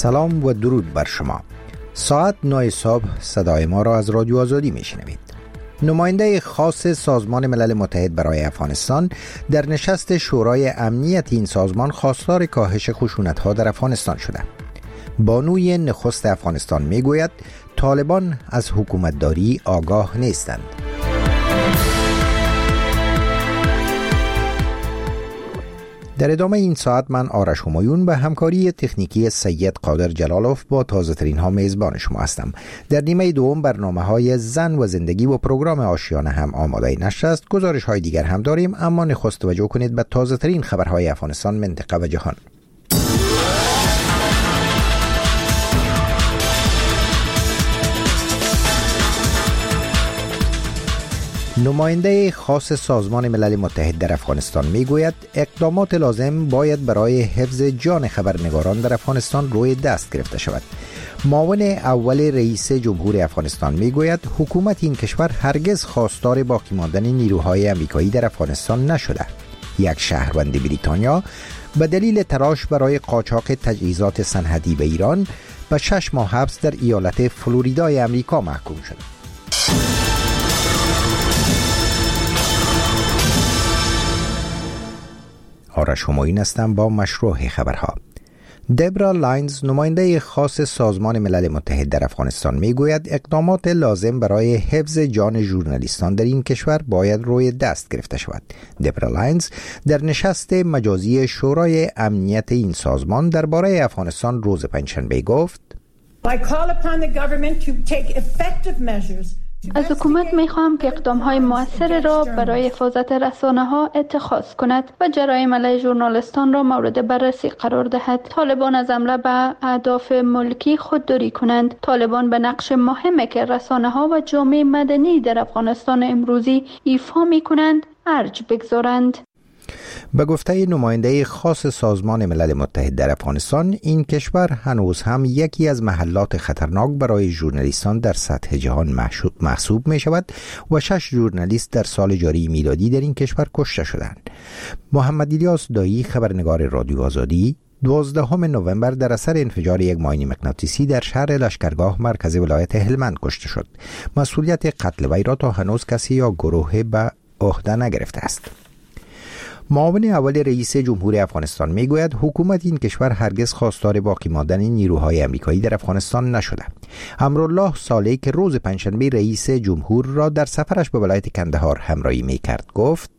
سلام و درود بر شما. ساعت 9 صبح صدای ما را از رادیو آزادی میشنوید. نماینده خاص سازمان ملل متحد برای افغانستان در نشست شورای امنیت این سازمان خواستار کاهش خشونت‌ها در افغانستان شده. بانوی نخست افغانستان میگوید طالبان از حکومتداری آگاه نیستند. در ادامه این ساعت من آرش همایون به همکاری تکنیکی سید قادر جلالوف با تازه ترین ها میزبان شما هستم. در نیمه دوم برنامه های زن و زندگی و پروگرام آشیانه هم آماده نشر است. گزارش های دیگر هم داریم، اما نخست توجه کنید به تازه ترین خبرهای افغانستان، منطقه و جهان. نماینده خاص سازمان ملل متحد در افغانستان میگوید اقدامات لازم باید برای حفظ جان خبرنگاران در افغانستان روی دست گرفته شود. معاون اول رئیس جمهور افغانستان میگوید حکومت این کشور هرگز خواستار باقی ماندن نیروهای آمریکایی در افغانستان نشده. یک شهروند بریتانیا به دلیل تلاش برای قاچاق تجهیزات صنعتی به ایران به 6 ماه حبس در ایالت فلوریدای آمریکا محکوم شد. آرش همایون هستم با مشروع خبرها. دبرا لاینز، نماینده خاص سازمان ملل متحد در افغانستان میگوید اقدامات لازم برای حفظ جان ژورنالیستان در این کشور باید روی دست گرفته شود. دبرا لاینز در نشست مجازی شورای امنیت این سازمان درباره افغانستان روز پنجشنبه گفت: از حکومت میخواهم که اقدامهای مؤثر را برای حفاظت رسانه‌ها اتخاذ کند و جرایم علیه ژورنالیستان را مورد بررسی قرار دهد. طالبان از حمله به اهداف ملکی خودداری کنند. طالبان به نقش مهمی که رسانه‌ها و جامعه مدنی در افغانستان امروزی ایفا می‌کنند ارج بگذارند. به گفته نماینده خاص سازمان ملل متحد در افغانستان، این کشور هنوز هم یکی از محلات خطرناک برای ژورنالیستان در سطح جهان محسوب می شود و 6 ژورنالیست در سال جاری میلادی در این کشور کشته شدند. محمد الیاس دایی، خبرنگار رادیو آزادی، 12 نوامبر در اثر انفجار یک ماین مغناطیسی در شهر لشکرگاه مرکز ولایت هلمند کشته شد. مسئولیت قتل وی را تا هنوز کسی یا گروه به عهده نگرفته است. معاون اول رئیس جمهور افغانستان میگوید حکومت این کشور هرگز خواستار باقی ماندن نیروهای آمریکایی در افغانستان نشده. امرالله صالح که روز پنجشنبه رئیس جمهور را در سفرش به ولایت کندهار همراهی میکرد گفت: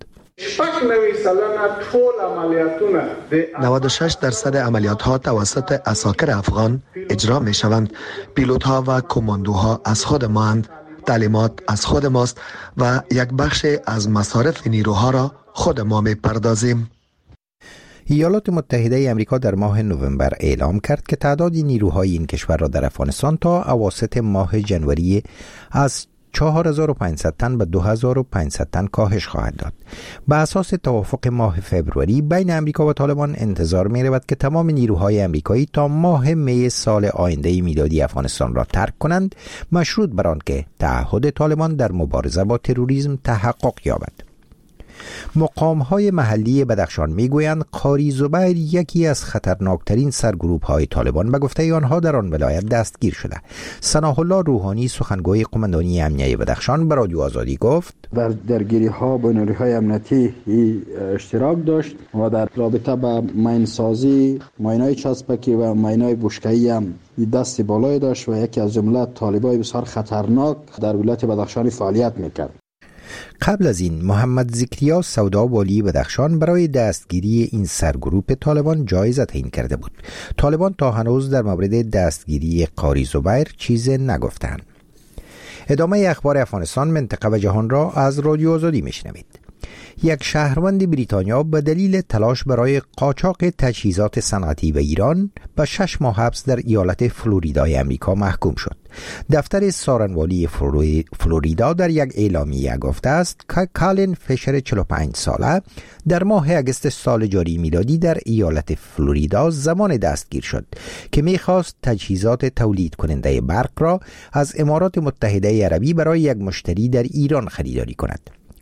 96% عملیات ها توسط عساکر افغان اجرا می شوند. پیلوت ها و کماندوها از خود ماند، تعلیمات از خود ماست و یک بخش از مصارف نیروها را خود ما می پردازیم. ایالات متحده آمریکا در ماه نوامبر اعلام کرد که تعداد نیروهای این کشور را در افغانستان تا اواسط ماه جنوری از 4500 تن به 2500 تن کاهش خواهد داد. به اساس توافق ماه فوریه بین آمریکا و طالبان انتظار می رود که تمام نیروهای آمریکایی تا ماه می سال آینده میلادی افغانستان را ترک کنند، مشروط بر آن که تعهد طالبان در مبارزه با تروریسم تحقق یابد. مقام‌های محلی بدخشان میگویند قاری زبیر یکی از خطرناکترین سرگروه‌های طالبان به گفته آنها در آن ولایت دستگیر شده. ثناء الله روحانی، سخنگوی قماندانی امنیه بدخشان، به رادیو آزادی گفت: در درگیری‌ها با نیروهای امنیتی اشتراک داشت و در رابطه با ماینسازی، ماینای چسبکی و ماینای بشکه‌ای هم دست بالای داشت و یکی از جمله طالبای بسیار خطرناک در ولایت بدخشان فعالیت می‌کرد. قبل از این محمد ذکریا سودا والی بدخشان برای دستگیری این سرگروه طالبان جایزه تعیین کرده بود. طالبان تا هنوز در مورد دستگیری قاری زبیر چیز نگفتند. ادامه اخبار افغانستان، منطقه و جهان را از رادیو آزادی میشنوید. یک شهروند بریتانیا به دلیل تلاش برای قاچاق تجهیزات صنعتی به ایران به 6 ماه حبس در ایالت فلوریدای آمریکا محکوم شد. دفتر سارنوالی فلوریدا در یک اعلامیه گفته است که کالین فیشر 45 ساله در ماه اگست سال جاری میلادی در ایالت فلوریدا زمان دستگیر شد که می‌خواست تجهیزات تولید کننده برق را از امارات متحده عربی برای یک مشتری در ایران خریداری کند.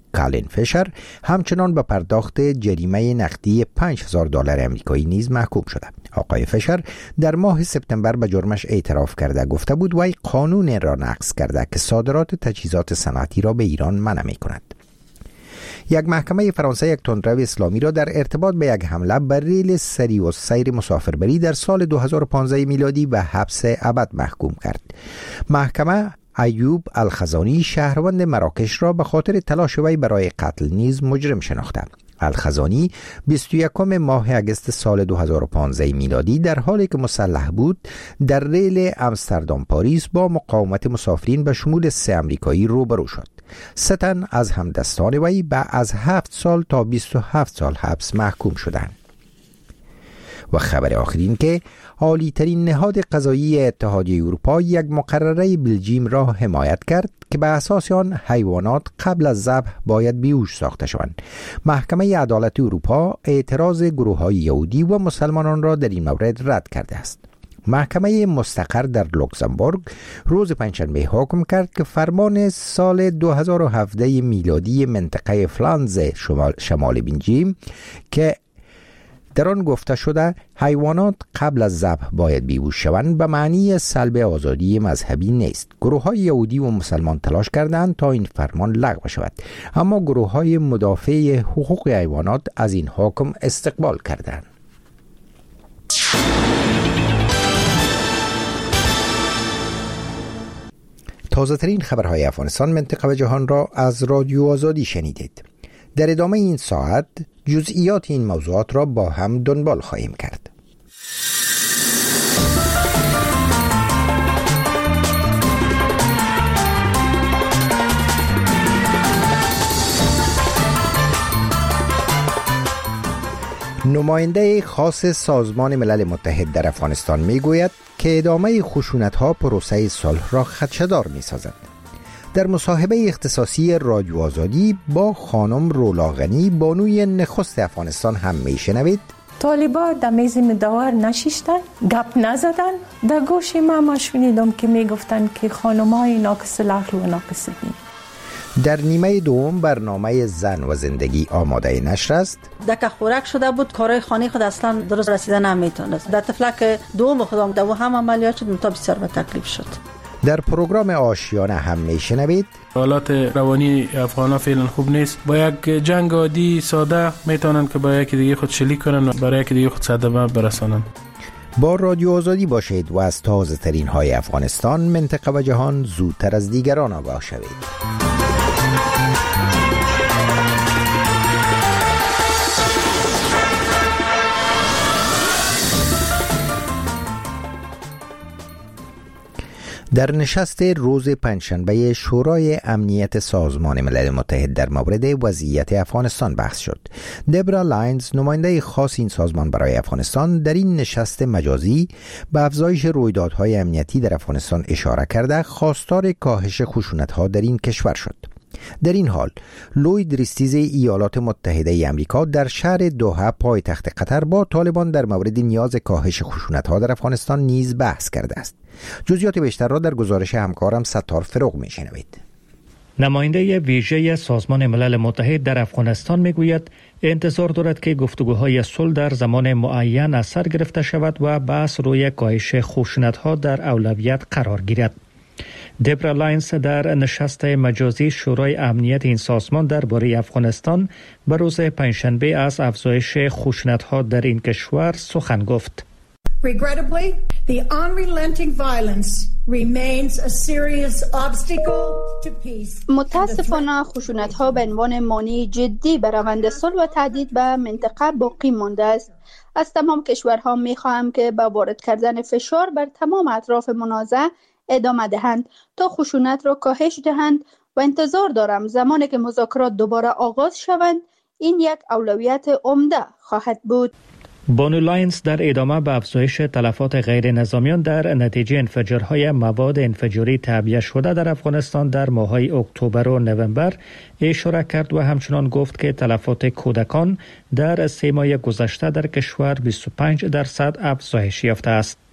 کالین فیشر همچنان به پرداخت جریمه نقدی $5,000 آمریکایی نیز محکوم شده. آقای فیشر در ماه سپتامبر به جرمش اعتراف کرده گفته بود وی قانون را نقض کرده که صادرات تجهیزات صنعتی را به ایران منع می‌کند. یک محکمه فرانسه یک تندرو اسلامی را در ارتباط به یک حمله بر ریل سری و سیر مسافربری در سال 2015 میلادی به حبس ابد محکوم کرد. محکمه ایوب الخزانی شهروند مراکش را به خاطر تلاش وی برای قتل نیز مجرم شناخته. الخزانی 21 ماه اگست سال 2015 میلادی در حالی که مسلح بود در ریل امستردام پاریس با مقاومت مسافرین به شمول 3 آمریکایی روبرو شد. 3 تن از همدستان وی به از 7 سال تا 27 سال حبس محکوم شدند. و خبر آخرین که عالی ترین نهاد قضایی اتحادیه اروپا یک مقرره بلژیم را حمایت کرد که به اساس آن حیوانات قبل از ذبح باید بیهوش ساخته شوند. محکمه عدالت اروپا اعتراض گروه‌های یهودی و مسلمانان را در این مورد رد کرده است. محکمه مستقر در لوکزامبورگ روز پنجشنبه حکم کرد که فرمان سال 2017 میلادی منطقه فلانز شمال بلژیم که در آن گفته شده حیوانات قبل از ذبح باید بیهوش شوند به معنی سلب آزادی مذهبی نیست. گروه‌های یهودی و مسلمان تلاش کردند تا این فرمان لغو شود، اما گروه‌های مدافع حقوق حیوانات از این حکم استقبال کردند. تازه ترین خبرهای افغانستان، منطقه و جهان را از رادیو آزادی شنیدید. در ادامه این ساعت جزئیات این موضوعات را با هم دنبال خواهیم کرد. نماینده خاص سازمان ملل متحد در افغانستان میگوید که ادامه خشونت‌ها پروسه صلح را خدشه‌دار می‌سازد. در مصاحبه اختصاصی رادیو آزادی با خانم رولا غنی بانوی نخست افغانستان هم میشنوید. طالبا در میز مدور نشیشتن، گپ نزدن. در گوش ما شنیدم که میگفتن که خانم‌های ناقص العقل و ناقص دین. در نیمه دوم برنامه زن و زندگی آماده نشر است. دکه خورک شده بود، کارهای خانه خود اصلا درست رسیدن نمیتونست. در طفلک دوم خودم دو هم عملیات شد، متا بسیار به تکلیف شد. در پروگرام آشیانه هم میشنوید. حالات روانی افغانا فعلا خوب نیست. با یک جنگ عادی ساده میتونن که با یکی دیگه خود شلیک کنن و برای یکی دیگه خود صدمه برسانن. با رادیو آزادی باشید و از تازه ترین های افغانستان، منطقه و جهان زودتر از دیگران آگاه شوید. در نشست روز پنجشنبه شورای امنیت سازمان ملل متحد در مورد وضعیت افغانستان بحث شد. دبرا لاینز، نماینده خاص این سازمان برای افغانستان، در این نشست مجازی به افزایش رویدادهای امنیتی در افغانستان اشاره کرده خواستار کاهش خشونت‌ها در این کشور شد. در این حال لوید ریستیز ایالات متحده آمریکا در شهر دوحه پایتخت قطر با طالبان در مورد نیاز کاهش خشونت‌ها در افغانستان نیز بحث کرده است. جزئیات بیشتر را در گزارش همکارم ستار فروغ میشنوید. نماینده ویژه سازمان ملل متحد در افغانستان میگوید انتظار دارد که گفتگوهای صلح در زمان معین از سر گرفته شود و بحث روی کاهش خشونت‌ها در اولویت قرار گیرد. دبرا لاینز در نشست مجازی شورای امنیت این سازمان درباره افغانستان به روز پنجشنبه از افزایش خشونت‌ها در این کشور سخن گفت. Regrettably, the unrelenting violence remains a serious obstacle to peace. متاسفانه خشونت‌ها به عنوان مانع جدی بر روند صلح و تهدید به منطقه باقی مانده است. از تمام کشورها می‌خواهم که با وارد کردن فشار بر تمام اطراف منازعه ادامه دهند تا خشونت را کاهش دهند و انتظار دارم زمانی که مذاکرات دوباره آغاز شوند این یک اولویت عمده خواهد بود. بانو لاینز در ادامه به افزایش تلفات غیر نظامیان در نتیجه انفجارهای مواد انفجاری تعبیه شده در افغانستان در ماه‌های اکتبر و نوامبر اشاره کرد و همچنان گفت که تلفات کودکان در 3 ماه گذشته در کشور 25% افزایش یافته است.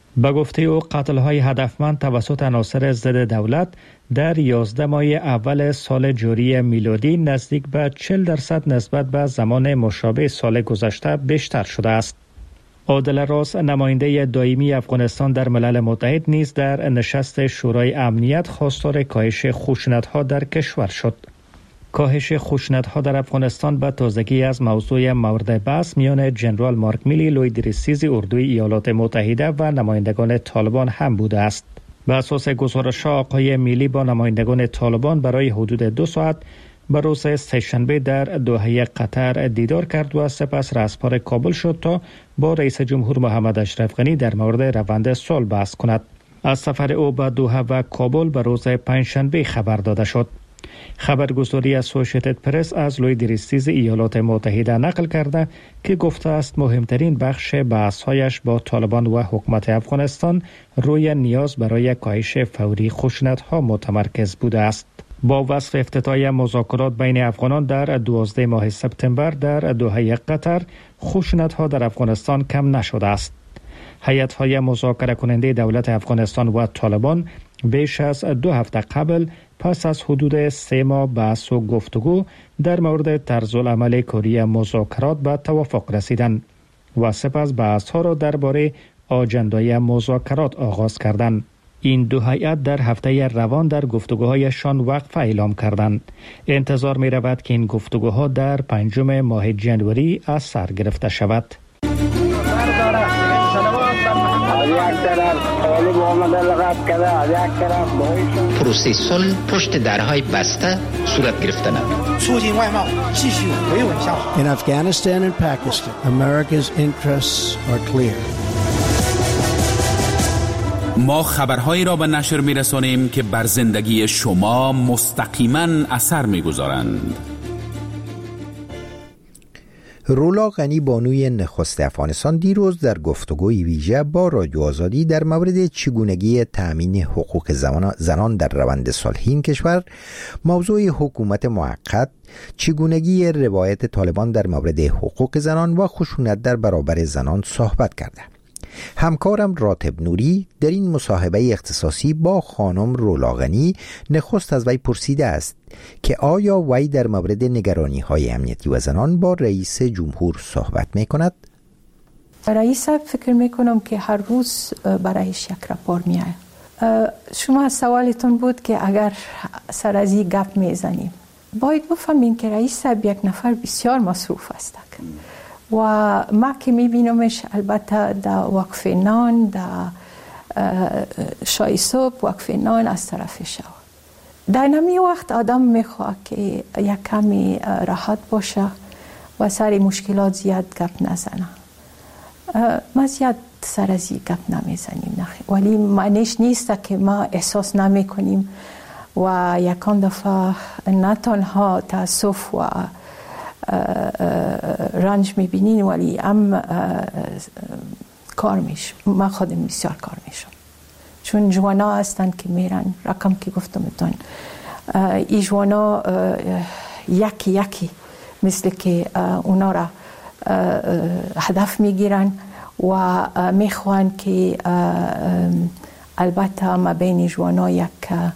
به گفته او قتل‌های هدفمند توسط عناصر ضد دولت در 11 ماه اول سال جاری میلادی نزدیک به 40% نسبت به زمان مشابه سال گذشته بیشتر شده است. عادل راس نماینده دائمی افغانستان در ملل متحد نیز در نشست شورای امنیت خواستار کاهش خشونت‌ها در کشور شد. کاهش خشونت‌ها در افغانستان به تازگی از موضوع مورد بحث میان جنرال مارک میلی لوی درستیز اردوی ایالات متحده و نمایندگان طالبان هم بوده است. به اساس گزارش آقای میلی با نمایندگان طالبان برای حدود 2 ساعت به روز سه‌شنبه در دوحه قطر دیدار کرد و سپس رهسپار کابل شد تا با رئیس جمهور محمد اشرف غنی در مورد روند صلح بحث کند. از سفر او به دوحه و کابل به روز پنجشنبه خبر داده شد. خبرگزاری اسوسییتد پرس از لوی درستیز ایالات متحده نقل کرده که گفته است مهمترین بخش بحث‌هایش با طالبان و حکومت افغانستان روی نیاز برای کاهش فوری خشونت‌ها متمرکز بوده است. با وصف افتتاح مذاکرات بین افغانان در 12 ماه سپتامبر در دوحه قطر، خشونت‌ها در افغانستان کم نشده است. هیئت‌های مذاکره کننده دولت افغانستان و طالبان بیش از 2 هفته قبل پس از حدود 3 ماه بحث و گفتگو در مورد طرزالعمل کاری مذاکرات به توافق رسیدند و سپس بحث‌ها را درباره آجندای مذاکرات آغاز کردند. این دو هیئت در هفته روان در گفتگوهایشان وقفه اعلام کردند. انتظار می رود که این گفتگوها در 5 ماه ژانویه از سر گرفته شود. پروسه صلح پشت درهای بسته صورت گرفته است. In Afghanistan and Pakistan, America's interests are clear. ما خبرهایی را به نشر می‌رسانیم که بر زندگی شما مستقیما اثر می‌گذارند. رولا غنی بانوی نخست افغانستان دیروز در گفتگوی ویژه با رادیو آزادی در مورد چگونگی تأمین حقوق زنان در روند صلحی کشور، موضوع حکومت موقت، چگونگی روایت طالبان در مورد حقوق زنان و خشونت در برابر زنان صحبت کرده. همکارم راتب نوری در این مصاحبه اختصاصی با خانم رولا غنی نخست از وی پرسیده است که آیا وی در مورد نگرانی‌های امنیتی و زنان با رئیس جمهور صحبت می‌کند؟ رئیس فکر می‌کنم که هر روز برایش یک راپور میاد. شما سوالتون بود که اگر سر از این گپ میزنیم، باید بفهمیم که رئیس یک نفر بسیار مصروف است و ما که میبینمش البته در وقف نان، در شای صبح وقف نان از طرف شو. در نمی وقت آدم میخواه که یک کمی راحت باشه و سر مشکلات زیاد گپ نزنه. ما زیاد سر از این گپ نمیزنیم، ولی معنیش نیست که ما احساس نمی کنیم و یکان دفعه نه تنها تاسف و رنج میبینین ولی هم کار میشه. من خودم بسیار کار میشم چون جوانا هستن که میرن، رقم که گفتم تون ای جوانا یکی مثل که اونا را هدف میگیرن و میخوان که البته ما بین جوانا یک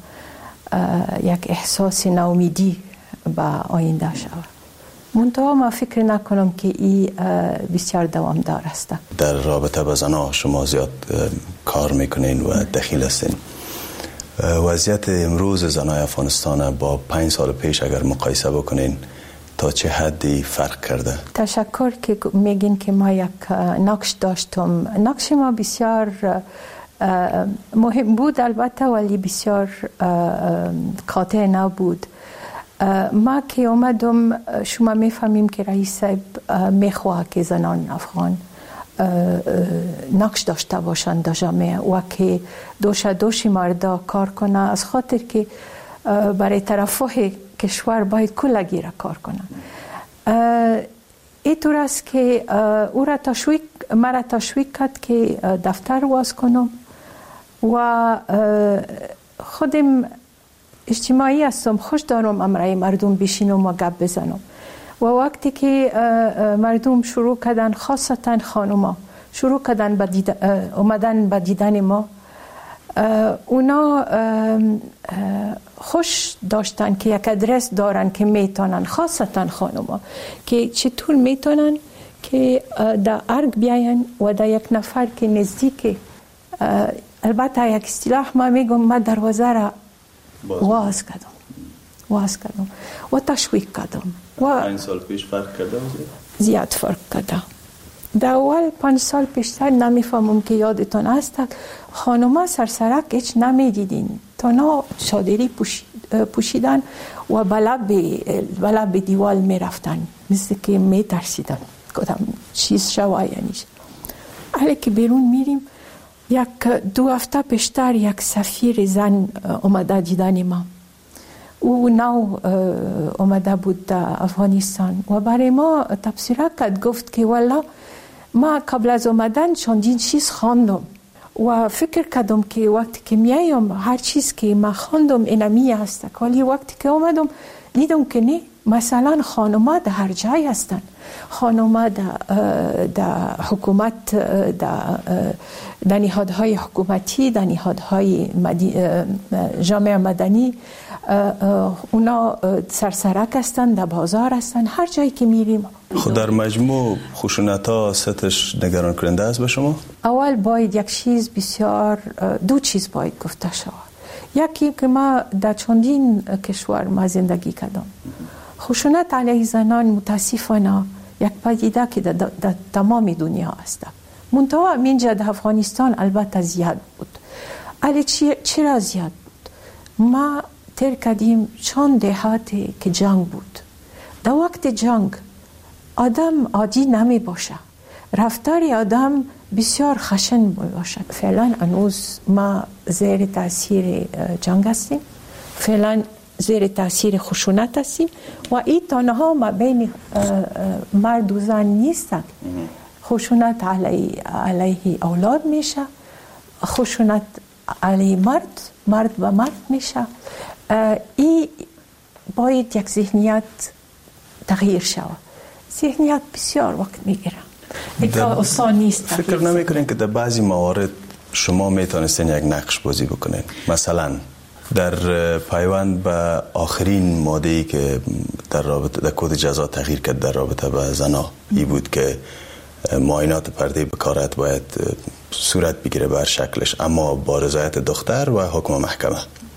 احساس ناامیدی با آینده شود. منتها ما فکر نکنم که این بسیار دوامدار است. در رابطه با زنها شما زیاد کار میکنین و دخیل هستین. وضعیت امروز زنای افغانستان با 5 سال پیش اگر مقایسه بکنین تا چه حدی فرق کرده؟ تشکر که میگین که ما یک نقش داشتم. نقش ما بسیار مهم بود البته ولی بسیار قاطع نبود. ما که اومدم شما میفهمیم که رئیس صاحب میخواه که زنان افغان نقش داشته باشند در جامعه و که دوش مردا کار کنه، از خاطر که برای ترفه کشور باید کلگی را کار کنه. اینطور است که او را تشویق کرد که دفتر واز کنم و خودم اجتماعی هستم، خوش دارم امرای مردم بشینم و گپ بزنم و وقتی که مردم شروع کردن خاصتا خانوما شروع کردن اومدن به دیدن ما. اونا خوش داشتن که یک ادرس دارن که میتونن، خاصتا خانوما که چطور میتونن که در ارگ بیاین و در یک نفر که نزدیک، البته یک اصطلاح ما میگم، ما دروازه را واز کردم و تشویق کردم. و 5 سال پیش فرق کرده؟ زیاد فرق کرده. در اول 5 سال پیشتر نمیفهمم که یادتون هست خانوما سرسرک هیچ نمیدیدین، تنها شادری پوشیدن و بلب دیوال میرفتن، مثل که میترسیدن کدام چیز شوه یعنیش. حالا که بیرون میریم، 1-2 هفته پیشتر یک سفیر زن اومده دیدن ما. او نو اومده بود در افغانستان و برای ما تبصره کرد، گفت که والا ما قبل از اومدن چندین چیز خواندم و فکر کردم که وقتی که میایم هر چیز که ما خواندم اینمی هست، ولی وقتی که اومدم دیدم که نه، مثلا خانوما در هر جای هستن، خانوما در حکومت، در نهادهای حکومتی، در نهادهای جامعه مدنی، اونا سرسرک هستن، در بازار هستن، هر جایی که میریم. خود در مجموع خشونت ها سطحش نگران کننده است به شما؟ اول باید یک چیز بسیار، 2 چیز باید گفته شود. یکی که ما در چندین کشور ما زندگی کردم، خشونت علیه زنان متاسفانه یک پدیده که در تمام دنیا است. منتها منجا در افغانستان البته زیاد بود. ولی چرا زیاد بود؟ ما تر کردیم چند دهاتی که جنگ بود. در وقت جنگ آدم عادی نمی باشه، رفتار آدم بسیار خشن باشه. فعلا هنوز ما زیر تاثیر جنگ هستیم، فعلا زیر تاثیر خشونت هستیم و این تنها ما بین مرد و زن نیستند. خشونت علیه اولاد میشه، خشونت علیه مرد و مرد میشه. این باید یک ذهنیت تغییر شود. ذهنیت بسیار وقت میگیره، آسان نیست. فکر نمیکنین که در بعضی موارد شما میتونستین یک نقش بازی بکنین؟ مثلا در پیوند به آخرین ماده‌ای که در رابطه در کد جزا تغییر کرد در رابطه با زنا، ای بود که معاینات پرده بکارت باید صورت بگیره بر شکلش، اما با رضایت دختر و حکم محکمه.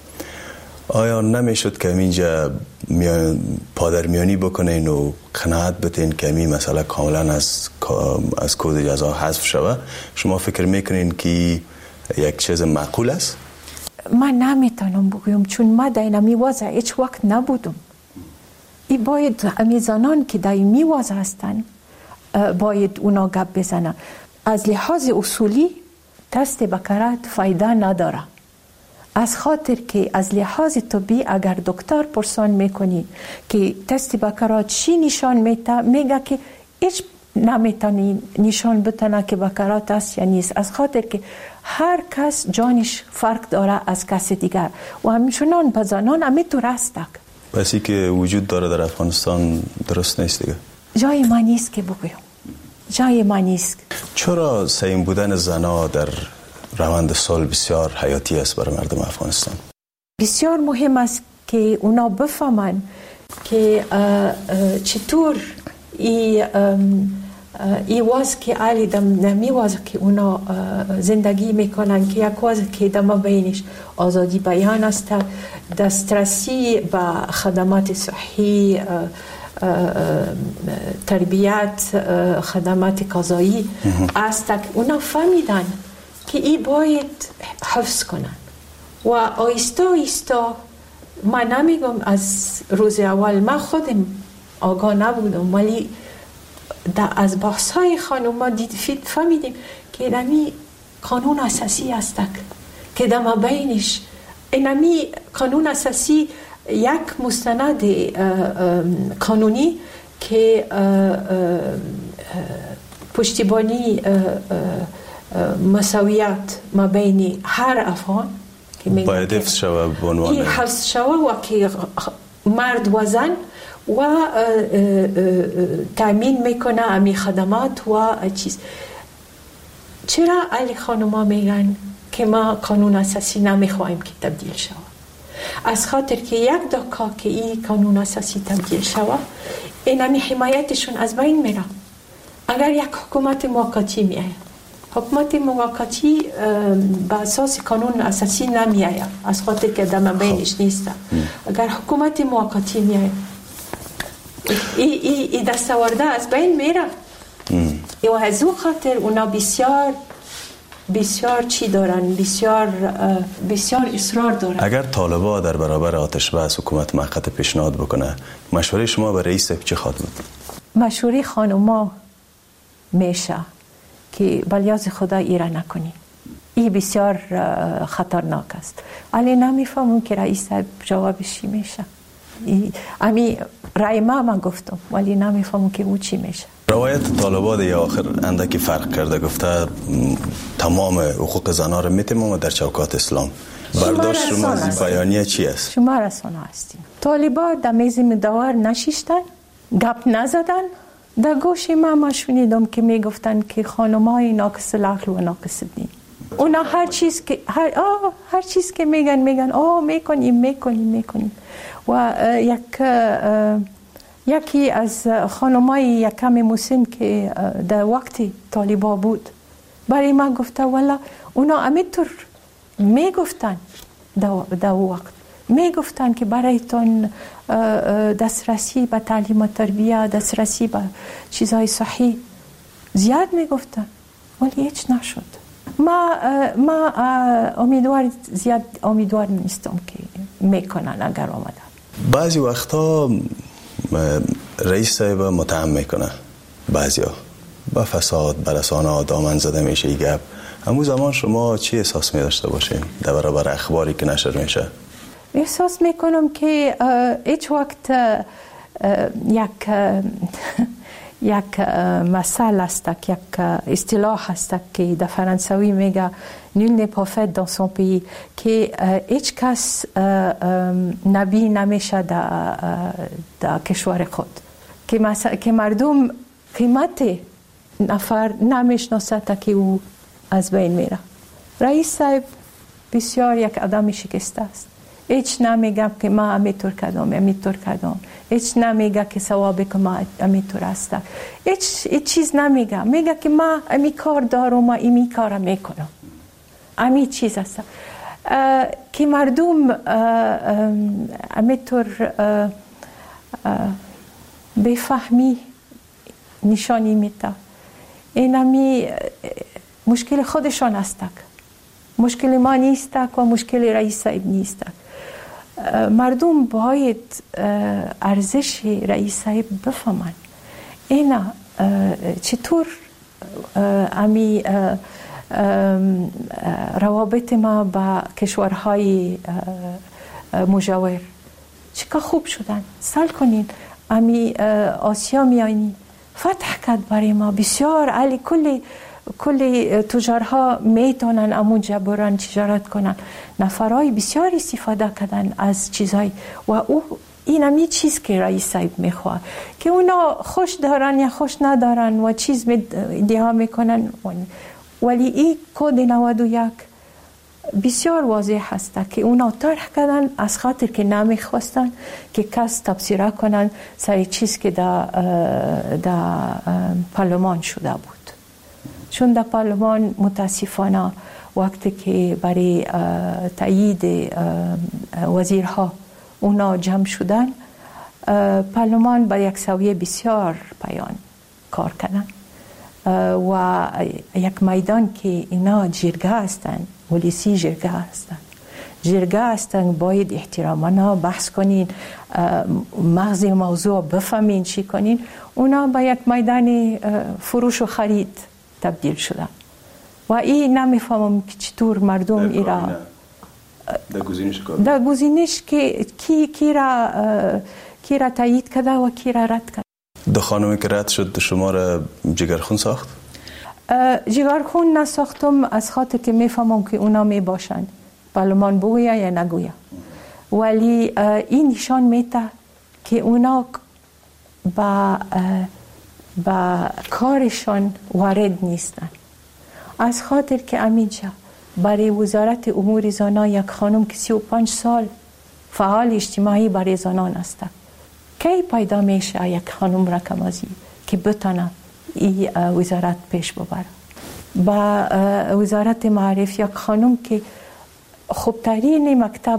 آیا نمیشد که اینجا پادرمیانی بکنین و قناعت بتین که این مسئله کاملا از کد جزا حذف شود؟ شما فکر میکنین که یک چیز معقول است؟ من نمیتونم بگویم، چون ما در این وضع هیچ وقت نبودم. ای باید امیزانان که در این وضع هستن باید اونا گپ بزنن. از لحاظ اصولی تست بکارت فایده نداره، از خاطر که از لحاظ طبی اگر دکتر پرسان میکنی که تست بکارت چی نشان میده، میگه که هیچ نمیتونی نشان بتونه که بکارت است یا نیست، از خاطر که هر کس جانش فرق داره از کس دیگر و همچنان به زنان همینطور است. پسی که وجود داره در افغانستان درست نیست دیگه؟ جای ما نیست که بگویم، جای ما نیست. چرا سیم بودن زنا در روند صلح بسیار حیاتی است برای مردم افغانستان؟ بسیار مهم است که اونا بفهمن که چطور ای واز که علی نمی واز که اونا زندگی میکنن که یک واز که دم بینش آزادی بیان است، دسترسی به خدمات صحی، تربیت، خدمات قضایی است که اونا فهمیدن که ای باید حفظ کنن و آیستا آیستا. ما نمیگم از روز اول، ما خودم آگاه نبودم، ولی از بحث های خانم ما فهمیدیم که اینمی قانون اساسی است که در بینش اینمی قانون اساسی یک مستند قانونی که پشتیبانی مساویت ما بین هر افغان که باید حفظ شود، به عنوان حفظ شود و که مرد و زن و تامین میکنه امی خدمات و چیز. چرا علی خانوما میگن که ما قانون اساسی نمیخوایم که تبدیل شود؟ از خاطر که یک دکا که این قانون اساسی تبدیل شود، اینمی حمایتشون از بین میره. اگر یک حکومت موقتی میآید، حکومت موقتی با اساس قانون اساسی نمیآید، از خاطر که دم بینش نیست. اگر حکومت موقتی میآید، این دستاورده از بین میره. و از او خاطر اونا بسیار چی دارن، بسیار اصرار دارن. اگر طالبا در برابر آتش بس حکومت موقت پیشنهاد بکنه، مشوره شما به رئیس چی خواهد بود؟ مشوره خانوما میشه که بلیاز خدا ایره نکنی. این بسیار خطرناک است. ولی نمیفهمم که رئیس جوابش چی میشه. امی رای من گفتم، ولی نمیفهمم که او چی میشه. روایت طالبان یا آخر اندکی فرق کرده، گفته تمام حقوق زنان رو میتمام در چوکات اسلام. برداشت شما از بیانیه چی است؟ شما رسانه هستیم. طالبان در میز مدور نشیشتن، گپ نزدن. در گوش ما شنیدم که میگفتن که خانمای ناقص العقل و ناقص دین. اونا هر چیز که میگن میکنیم. و یکی از خانمای یکم مسلم که در وقت طالبا بود برای ما گفته والا اونا همینطور میگفتن در وقت میگفتن که برایتون دسترسی به تعلیم و تربیه، دسترسی به چیزهای صحی زیاد میگفتن، ولی هیچ نشد. ما زیاد امیدوار نیستم که میکنن اگر آمدن. بعضی وقتا رئیس صاحب متهم میکنه، بعضیا با فساد، برسانه دامن زده میشه ای گپ. همون زمان شما چی احساس میداشته باشین در برابر اخباری که نشر میشه؟ احساس میکنم که هیچ وقت یک مسئله است، یک اصطلاح است که در فرانسوی میگه nul n'est pas fait dans son pays، که هیچ کس نبی نمیشه در کشور خود، که مردم قیمت نفر نمیشناسد که او از بین میره. رئیس صاحب بسیار یک آدم شکسته است. هیچ نمیگه که ما امیتور کردم، هیچ نمیگه که ثواب که ما امیتور هستم، هیچ چیز نمیگه. میگه که ما امی کار دارم و امی کار میکنم، امی چیز هستم. که مردم امیتور بفهمی نشانی میده. این امی مشکل خودشان است، مشکل ما نیست و مشکل رئیس صاحب نیست. مردم باید ارزش رئیس صاحب بفهمن. اینا چطور امی روابط ما با کشورهای مجاور چقدر خوب شدن. سال کنین امی آسیا میانی فتح کرد برای ما بسیار. علی کل تجارها میتونن امونجا برن تجارت کنن. نفرای بسیار استفاده کردن از چیزهای و او این همی چیز که رئیس صاحب میخواه که اونا خوش دارن یا خوش ندارن و چیز ادعا میکنن، ولی این کد 91 بسیار واضح هست که اونا طرح کردن از خاطر که نمیخواستن که کس تبصره کنن سر چیز که در پارلمان شده بود. چون در پارلمان متاسفانه وقتی که برای تایید وزیرها اونا جمع شدن، پارلمان با یک سویه بسیار پایان کار کردن و یک میدان که اینا جرگه هستن، ولیسی جرگه هستن باید احترامانا بحث کنین، مغز موضوع بفهمین چی کنین. اونا با یک میدان فروش و خرید تبدیل شدن و این نمیفهمم که چطور مردم ایرا در گزینش که کی را تایید کرده و کی را رد کرد. دو خانمی که رد شد شما را جگرخون ساخت؟ جگرخون نساختم از خاطر که میفهمم که اونا میباشند پارلمان بگویا یا نگویا، ولی این نشان میده که اونا با کارشان وارد نیستن. از خاطر که امیجا برای وزارت امور زنان یک خانم که 35 سال فعال اجتماعی برای زنان است، کی پیدا میشه یک خانم رقمازی که بتونه این وزارت پیش ببره؟ با وزارت معارف یک خانم که خوبترین مکتب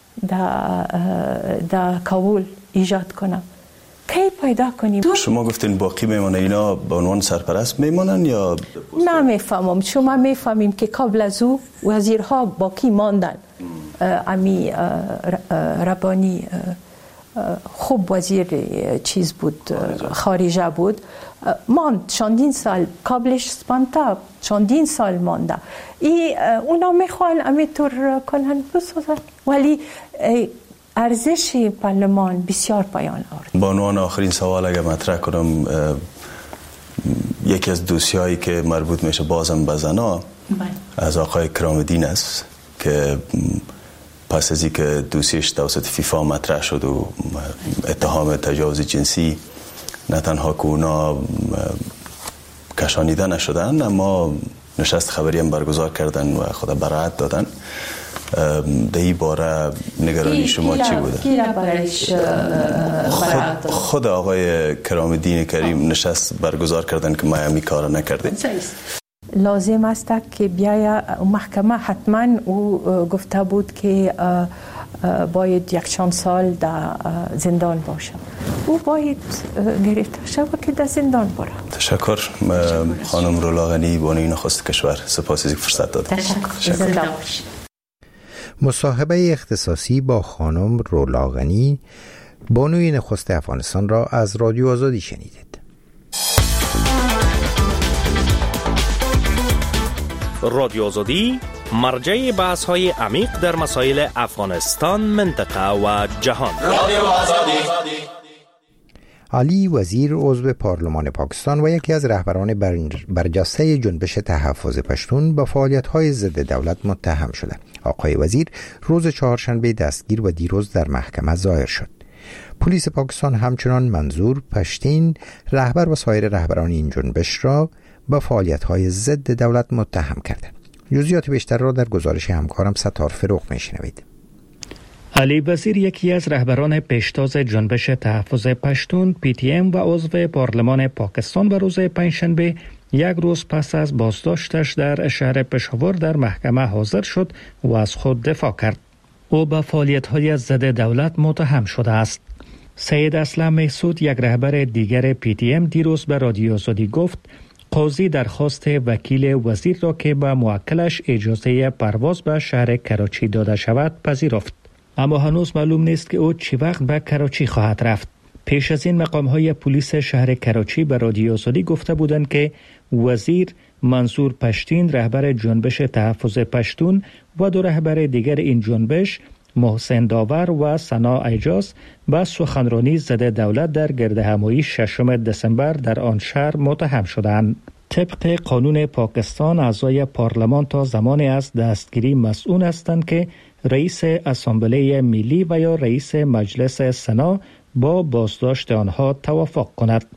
در کابل ایجاد کنه، کی پیدا کنیم؟ شما گفتین باقی میمونه، اینا به عنوان سرپرست میمونن یا نمیفهمم. شما میفهمیم که قبل از او وزیرها باقی ماندن. امی ربانی خوب وزیر چیز بود، خارجه بود، ماند چندین سال، قبلش سپانتا چندین سال مانده. اونا میخوان امیتور کنن بسازن، ولی ارزش پارلمان بسیار پایان آورد. با عنوان آخرین سوال اگر مطرح کنم، یکی از دوسیهایی که مربوط میشه بازم به زنا از آقای کرام‌الدین است که پس از اینکه دوسیش توسط فیفا مطرح شد و اتهام تجاوز جنسی، نه تنها که اونا کشانیده نشدن، اما نشست خبری هم برگزار کردن و خود برات دادن. در این باره نگرانی شما چی بوده؟ خود آقای کرام‌الدین کریم نشست برگزار کردن که ما همی کار نکردیم. لازم است که بیای محکمه، حتما او گفته بود که باید یک چند سال در زندان باشه. او باید گرفته شود که در زندان بره. تشکر خانم رولا غنی، بانوی نخست کشور، سپاس از فرصت داد. تشکر. مصاحبه اختصاصی با خانم رولا غنی، بانوی نخست افغانستان را از رادیو آزادی شنیدید. رادیو آزادی مرجع بحث‌های عمیق در مسائل افغانستان، منطقه و جهان. رادیو آزادی. علی وزیر عضو پارلمان پاکستان و یکی از رهبران برجسته جنبش تحفظ پشتون با فعالیت‌های ضد دولت متهم شده. آقای وزیر روز چهارشنبه دستگیر و دیروز در محکمه ظاهر شد. پلیس پاکستان همچنان منظور پشتین، رهبر و سایر رهبران این جنبش را با فعالیت‌های ضد دولت متهم کرده. جزئیات بیشتر را در گزارش همکارم ستار فروغ میشنوید. علی وزیر یکی از رهبران پیشتاز جنبش تحفظ پشتون PTM و عضو پارلمان پاکستان به روز پنجشنبه، یک روز پس از بازداشتش در شهر پشاور، در محکمه حاضر شد و از خود دفاع کرد. او به فعالیت‌های ضد دولت متهم شده است. سید اسلم محسود، یک رهبر دیگر PTM، دیروز به رادیو آزادی گفت قاضی درخواست وکیل وزیر را که به موکلش اجازه پرواز به شهر کراچی داده شود پذیرفت، اما هنوز معلوم نیست که او چی وقت به کراچی خواهد رفت. پیش از این مقام‌های پلیس شهر کراچی به رادیو آزادی گفته بودند که وزیر منصور پشتین، رهبر جنبش تحفظ پشتون، و دو رهبر دیگر این جنبش، محسن داور و ثنا ایجاز، به سخنرانی ضد دولت در گردهمایی 6 دسامبر در آن شهر متهم شدند. طبق قانون پاکستان، اعضای پارلمان تا زمانی از دستگیری مسئول هستند که رئیس اسامبله ملی و یا رئیس مجلس سنا با بازداشت آنها توافق کند.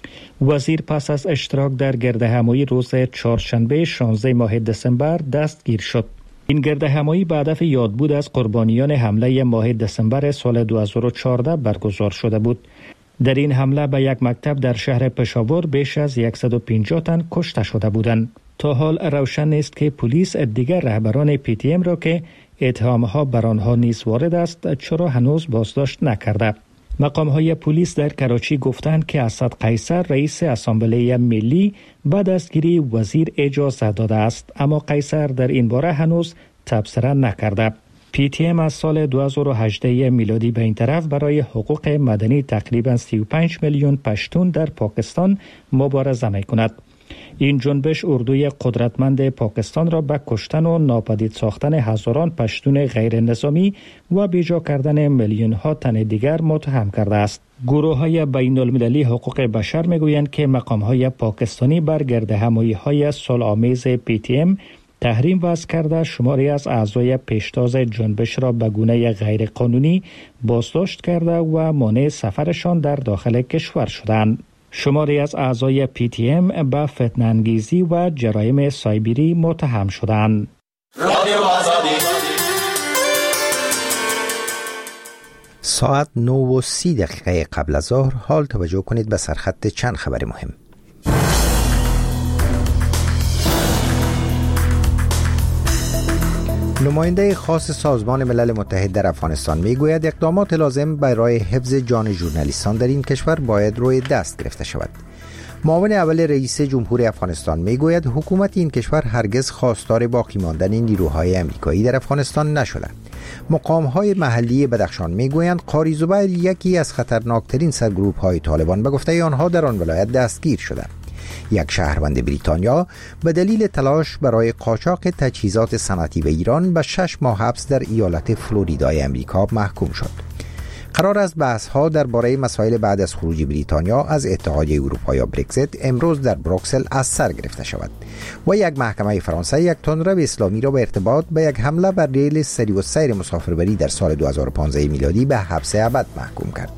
وزیر پس از اشتراک در گردهمایی روز چهارشنبه 16 ماه دسامبر دستگیر شد. این گردهمایی به هدف یادبود از قربانیان حمله ماه دسامبر سال 2014 برگزار شده بود. در این حمله به یک مکتب در شهر پشاور بیش از 150 تن کشته شده بودند. تا حال روشن نیست که پلیس دیگر رهبران PTM را که اتهامها بر آنها نیز وارد است چرا هنوز بازداشت نکرده. مقام‌های پلیس در کراچی گفتند که اسد قیصر، رئیس اسامبله ملی، به دستگیری وزیر اجازه داده است، اما قیصر در این باره هنوز تبصره نکرده. PTM از سال 2018 میلادی به این طرف برای حقوق مدنی تقریباً 35 میلیون پشتون در پاکستان مبارزه می‌کند. این جنبش اردوی قدرتمند پاکستان را به کشتن و ناپدید ساختن هزاران پشتون غیر نظامی و بیجا کردن میلیون ها تن دیگر متهم کرده است. گروه‌های بین‌المللی حقوق بشر میگویند که مقام‌های پاکستانی بر گردهمایی‌های صلح‌آمیز PTM تحریم وضع کرده شماری از اعضای پیشتاز جنبش را به گونه غیرقانونی بازداشت کرده و مانع سفرشان در داخل کشور شدند. شماری از اعضای PTM به فتنه‌انگیزی و جرایم سایبری متهم شدند. رادیو آزادی. ساعت 9:30 قبل از ظهر حال توجه کنید به سرخط چند خبر مهم. نماینده خاص سازمان ملل متحد در افغانستان میگوید اقدامات لازم برای حفظ جان ژورنالیستان در این کشور باید روی دست گرفته شود. معاون اول رئیس جمهور افغانستان میگوید حکومت این کشور هرگز خواستار باقی ماندن نیروهای امریکایی در افغانستان نشده. مقام‌های محلی بدخشان میگویند قاری زبیر یکی از خطرناکترین سرگروه‌های طالبان به گفته آنها در آن ولایت دستگیر شده. یک شهروند بریتانیا به دلیل تلاش برای قاچاق تجهیزات صنعتی به ایران به 6 ماه حبس در ایالت فلوریدای امریکا محکوم شد. قرار است بحث‌ها درباره مسائل بعد از خروج بریتانیا از اتحادیه اروپا یا برگزیت امروز در بروکسل از سر گرفته شود و یک محکمه فرانسه یک تندرو اسلامی را به ارتباط به یک حمله بر ریل سری و سیر مسافربری در سال 2015 میلادی به حبس ابد محکوم کرد.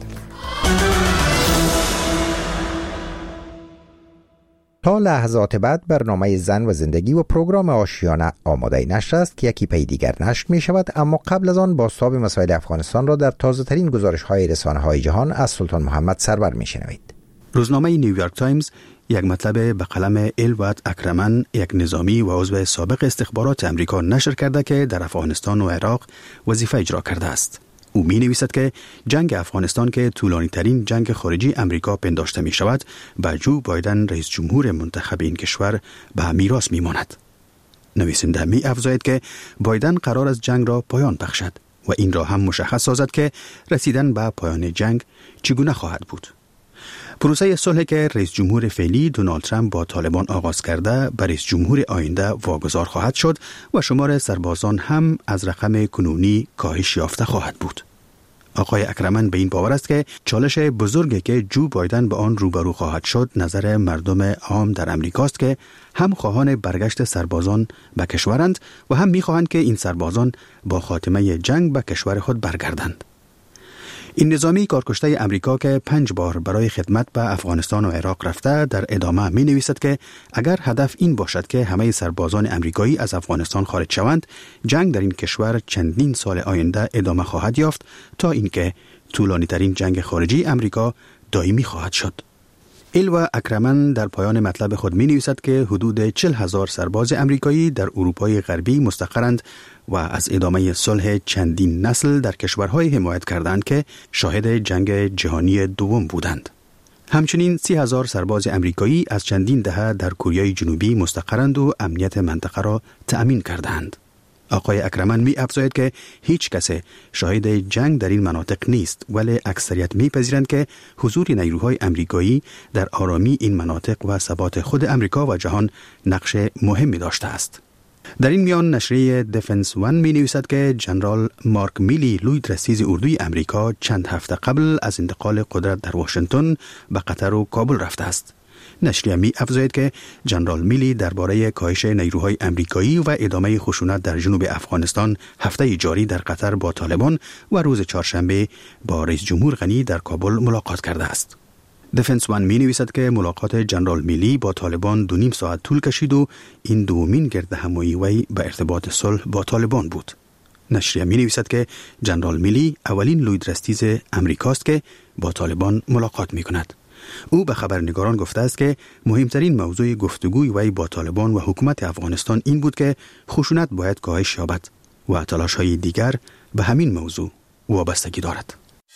تا لحظات بعد برنامه زن و زندگی و پروگرام آشیانه آماده نشر است که یکی پی دیگر نشر می شود، اما قبل از آن بازتاب مسائل افغانستان را در تازه ترین گزارش های رسانه های جهان از سلطان محمد سرور می شنوید. روزنامه نیویورک تایمز یک مطلب به قلم الوت اکرمن، یک نظامی و عضو سابق استخبارات امریکا نشر کرده که در افغانستان و عراق وظیفه اجرا کرده است. او می نویسد که جنگ افغانستان که طولانی ترین جنگ خارجی امریکا پنداشته می شود به جو بایدن رئیس جمهور منتخب این کشور به میراث می ماند. نویسنده می افزاید که بایدن قرار است جنگ را پایان بخشد و این را هم مشخص سازد که رسیدن به پایان جنگ چگونه خواهد بود. پروسه صلح که رئیس جمهور فعلی دونالد ترامپ با طالبان آغاز کرده بر رئیس جمهور آینده واگذار خواهد شد و شمار سربازان هم از رقم کنونی کاهش یافته خواهد بود. آقای اکرمن به این باور است که چالش بزرگی که جو بایدن به آن روبرو خواهد شد نظر مردم عام در امریکاست که هم خواهان برگشت سربازان به کشورند و هم می‌خواهند که این سربازان با خاتمه جنگ به کشور خود برگردند. این نظامی کارکشته امریکا که 5 بار برای خدمت به افغانستان و عراق رفته در ادامه می نویسد که اگر هدف این باشد که همه سربازان امریکایی از افغانستان خارج شوند، جنگ در این کشور چندین سال آینده ادامه خواهد یافت تا اینکه طولانی ترین جنگ خارجی امریکا دائمی خواهد شد. الوا اکرمن در پایان مطلب خود می نویسد که حدود 40,000 سرباز امریکایی در اروپای غربی مستقرند و از ادامه صلح چندین نسل در کشورهای حمایت کردند که شاهد جنگ جهانی دوم بودند. همچنین 30,000 سرباز امریکایی از چندین دهه در کره جنوبی مستقرند و امنیت منطقه را تأمین کردند. آقای اکرمن می افزاید که هیچ کس شاهد جنگ در این مناطق نیست، ولی اکثریت می پذیرند که حضور نیروهای امریکایی در آرامی این مناطق و ثبات خود امریکا و جهان نقش مهمی داشته است. در این میان نشریه دفنس ون می نویسد که جنرال مارک میلی لوی درستیز اردوی امریکا چند هفته قبل از انتقال قدرت در واشنگتن به قطر و کابل رفته است. نشریه می افزاید که جنرال میلی درباره کاهش نیروهای امریکایی و ادامه خشونت در جنوب افغانستان هفته جاری در قطر با طالبان و روز چهارشنبه با رئیس جمهور غنی در کابل ملاقات کرده است. دفنس ون می نویسد که ملاقات جنرال میلی با طالبان 2.5 ساعت طول کشید و این دومین گرد همایی وی به ارتباط صلح با طالبان بود. نشریه می نویسد که جنرال میلی اولین لوی درستیز امریکاست که با طالبان ملاقات می کند. او به خبرنگاران گفته است که مهمترین موضوع گفتگوی وی با طالبان و حکومت افغانستان این بود که خشونت باید کاهش یابد و تلاش‌های دیگر به همین موضوع وابستگی دارد.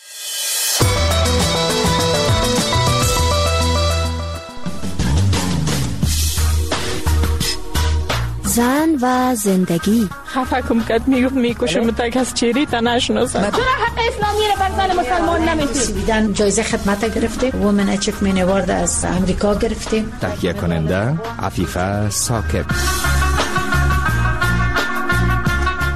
زن و زندگی. خفه کم کد میکشم تک از چیری تا نشناسم. چرا حق اسلامی رو بر زن مسلمان نمیدی؟ سویدن جایزه خدمت گرفته، وومن اچیومنت اوارد از امریکا گرفته. تهیه کننده عفیفه ساکب.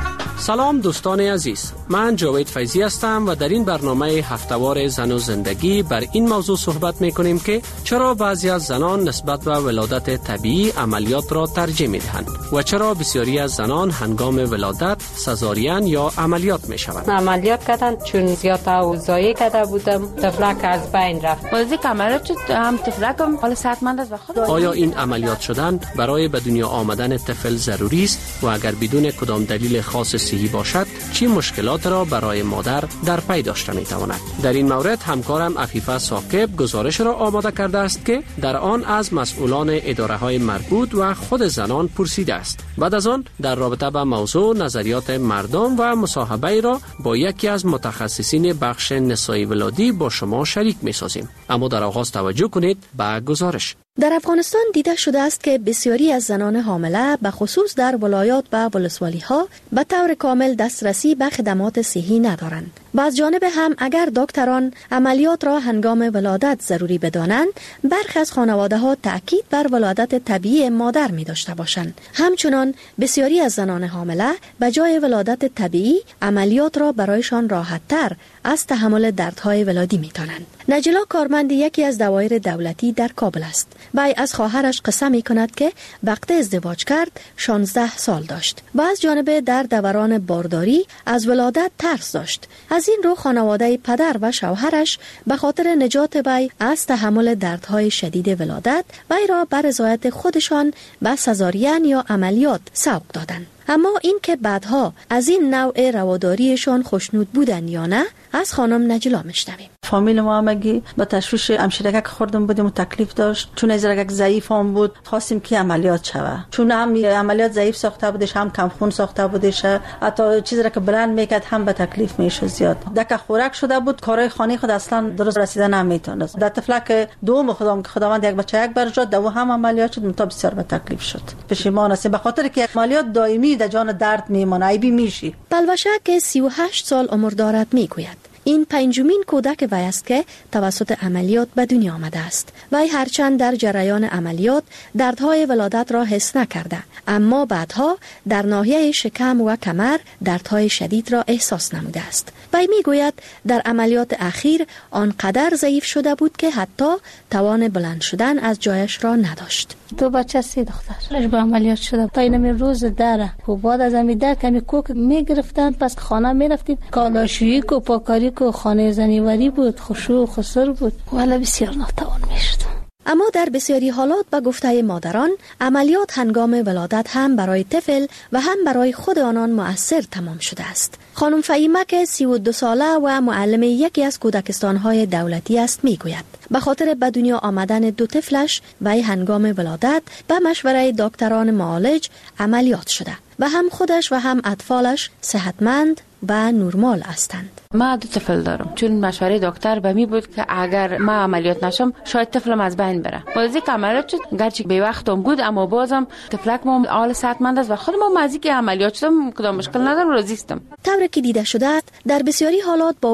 سلام دوستان عزیز، من جاوید فیضی هستم و در این برنامه هفته‌وار زن و زندگی بر این موضوع صحبت می‌کنیم که چرا بعضی از زنان نسبت به ولادت طبیعی عملیات را ترجیح می‌دهند و چرا بسیاری از زنان هنگام ولادت سزارین یا عملیات می‌شوند. عملیات کردن چون زیاد اوضاعی کرده بودم، طفلک از بین رفت. بازی عملیات شد، هم طفلکم حال صحتمند است و خود. آیا این عملیات شدن برای به دنیا آمدن طفل ضروری است و اگر بدون کدام دلیل خاص صحی باشد چه مشکلات را برای مادر در پی داشته میتواند؟ در این مورد همکارم عفیفه ثاقب گزارش را آماده کرده است که در آن از مسئولان اداره‌های مربوط و خود زنان پرسیده است. بعد از آن در رابطه با موضوع نظریات مردم و مصاحبه را با یکی از متخصصین بخش نسای ولادی با شما شریک می‌سازیم. اما در آغاز توجه کنید به گزارش. در افغانستان دیده شده است که بسیاری از زنان حامله به خصوص در ولایات و ولسوالی‌ها به طور کامل دسترسی به خدمات صحی ندارند. و از جانب هم اگر دکتران عملیات را هنگام ولادت ضروری بدانند، برخی از خانواده‌ها تأکید بر ولادت طبیعی مادر می داشته باشند. همچنان بسیاری از زنان حامله به جای ولادت طبیعی عملیات را برایشان راحت‌تر از تحمل دردهای ولادی می دانند. نجلا کارمند یکی از دوایر دولتی در کابل است. وی از خواهرش قصه می کند که وقت ازدواج کرد 16 سال داشت و از جانب در دوران بارداری از ولادت ترس داشت. از این رو خانواده پدر و شوهرش به خاطر نجات وی از تحمل دردهای شدید ولادت وی را بر رضایت خودشان به سزارین یا عملیات سوق دادند. اما این که بعدها از این نوع رواداریشان خوشنود بودن یا نه از خانم نجلا میشنویم. فامیل ما همگی با تشویش همشیرگک خوردم بودیم و تکلیف داشت، چون ازرگک ضعیف هم بود خواستیم که عملیات شوه، چون هم عملیات ضعیف ساخته بودش، هم کم خون ساخته بودش، حتی چیزی را که بلند میکرد هم به تکلیف میشد زیاد. دک خوراک شده بود، کارهای خانه خود اصلا درست رسیدن نمیتونست. در طفلک دوم خودم که خداوند یک بچه یک برجات دو هم عملیات شد، متا بسیار به تکلیف شد. پشیمان هستم به خاطر که عملیات دائمی در جان درد میمونه، ایبی میشی. بلوشه که 38 سال عمر دارد میگوید این پنجمین کودک وی است که توسط عملیات به دنیا آمده است. وی هرچند در جریان عملیات دردهای ولادت را حس نکرده، اما بعدها در ناحیه شکم و کمر دردهای شدید را احساس نموده است. وی میگوید در عملیات اخیر آنقدر ضعیف شده بود که حتی توان بلند شدن از جایش را نداشت. دو بچه 3 دختر به عملیات شده تا این روز داره و بعد از عملیات کمی کوک میگرفتن، پس خانه میرفتیم، کالاشویی و پاکاری و خانه زنیوری بود، خشوع و خسر بود، ولی بسیار ناتوان میشد. اما در بسیاری حالات به گفته مادران عملیات هنگام ولادت هم برای طفل و هم برای خود آنان مؤثر تمام شده است. خانم فهیمه که 32 ساله و معلم یکی از کودکستان‌های دولتی است میگوید به خاطر به دنیا آمدن 2 طفلش وی هنگام ولادت به مشوره دکتران معالج عملیات شده و هم خودش و هم اطفالش صحتمند و نرمال هستند. ما 2 طفل دارم، چون مشوره دکتر به می بود که اگر ما عملیات نشم شاید طفلم از بین بره. بازی که عملیات شد گرچه به وقتم بود، اما بازم طفلکم حال صحتمند است و خودم مزی که عملیات شدم کدام مشکل ندارم، راضی هستم. طوری که دیده شده است در بسیاری حالات با